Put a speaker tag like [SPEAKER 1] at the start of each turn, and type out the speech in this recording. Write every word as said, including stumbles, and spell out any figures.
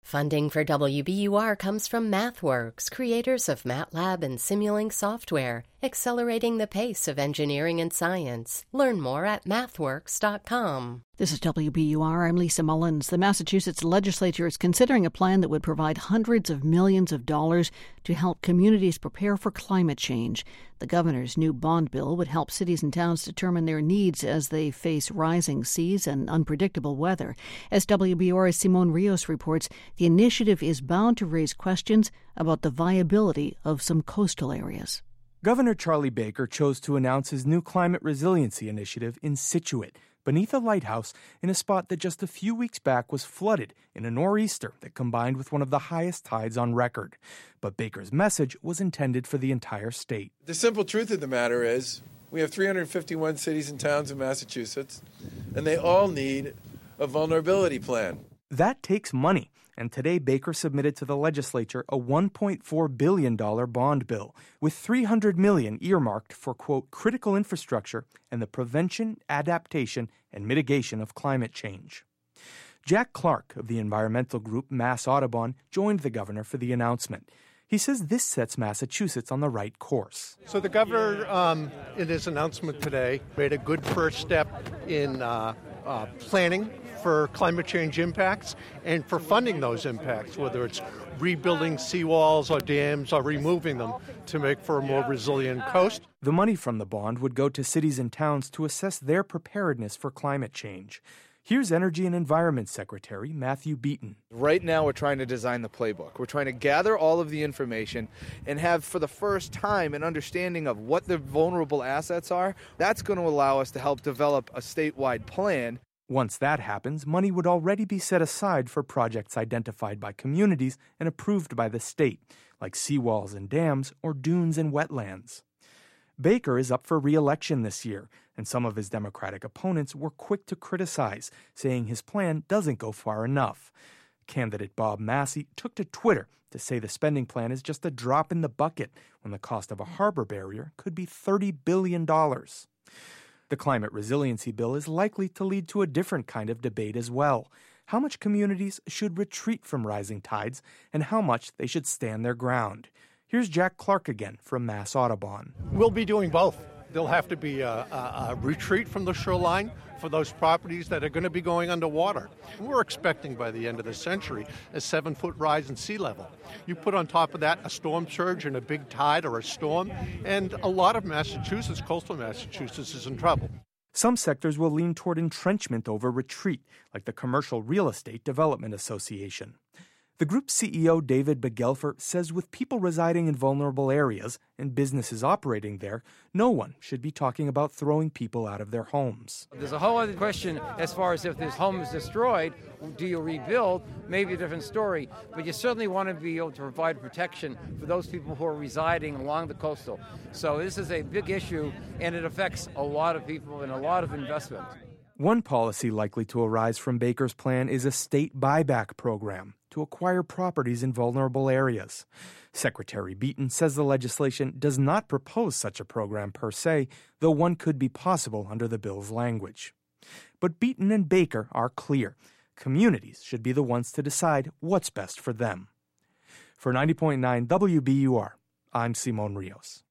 [SPEAKER 1] Funding for W B U R comes from MathWorks, creators of MATLAB and Simulink software, accelerating the pace of engineering and science. Learn more at mathworks dot com.
[SPEAKER 2] This is W B U R. I'm Lisa Mullins. The Massachusetts legislature is considering a plan that would provide hundreds of millions of dollars to help communities prepare for climate change. The governor's new bond bill would help cities and towns determine their needs as they face rising seas and unpredictable weather. As W B U R's Simone Rios reports, the initiative is bound to raise questions about the viability of some coastal areas.
[SPEAKER 3] Governor Charlie Baker chose to announce his new climate resiliency initiative in Scituate, beneath a lighthouse in a spot that just a few weeks back was flooded in a nor'easter that combined with one of the highest tides on record. But Baker's message was intended for the entire state.
[SPEAKER 4] The simple truth of the matter is we have three hundred fifty-one cities and towns in Massachusetts, and they all need a vulnerability plan.
[SPEAKER 3] That takes money. And today, Baker submitted to the legislature a one point four billion dollars bond bill with three hundred million dollars earmarked for, quote, critical infrastructure and the prevention, adaptation, and mitigation of climate change. Jack Clark of the environmental group Mass Audubon joined the governor for the announcement. He says this sets Massachusetts on the right course.
[SPEAKER 5] So the governor, um, in his announcement today, made a good first step in uh, uh, planning for climate change impacts and for funding those impacts, whether it's rebuilding seawalls or dams or removing them to make for a more resilient coast.
[SPEAKER 3] The money from the bond would go to cities and towns to assess their preparedness for climate change. Here's Energy and Environment Secretary Matthew Beaton.
[SPEAKER 6] Right now we're trying to design the playbook. We're trying to gather all of the information and have, for the first time, an understanding of what the vulnerable assets are. That's going to allow us to help develop a statewide plan.
[SPEAKER 3] Once that happens, money would already be set aside for projects identified by communities and approved by the state, like seawalls and dams or dunes and wetlands. Baker is up for re-election this year, and some of his Democratic opponents were quick to criticize, saying his plan doesn't go far enough. Candidate Bob Massey took to Twitter to say the spending plan is just a drop in the bucket when the cost of a harbor barrier could be thirty billion dollars. The climate resiliency bill is likely to lead to a different kind of debate as well. How much communities should retreat from rising tides and how much they should stand their ground. Here's Jack Clark again from Mass Audubon.
[SPEAKER 5] We'll be doing both. There'll have to be a, a, a retreat from the shoreline for those properties that are going to be going underwater. We're expecting by the end of the century a seven-foot rise in sea level. You put on top of that a storm surge and a big tide or a storm, and a lot of Massachusetts, coastal Massachusetts, is in trouble.
[SPEAKER 3] Some sectors will lean toward entrenchment over retreat, like the Commercial Real Estate Development Association. The group's C E O, David Begelfer, says with people residing in vulnerable areas and businesses operating there, no one should be talking about throwing people out of their homes.
[SPEAKER 7] There's a whole other question as far as if this home is destroyed, do you rebuild? Maybe a different story. But you certainly want to be able to provide protection for those people who are residing along the coastal. So this is a big issue, and it affects a lot of people and a lot of investment.
[SPEAKER 3] One policy likely to arise from Baker's plan is a state buyback program to acquire properties in vulnerable areas. Secretary Beaton says the legislation does not propose such a program per se, though one could be possible under the bill's language. But Beaton and Baker are clear. Communities should be the ones to decide what's best for them. For ninety point nine W B U R, I'm Simone Rios.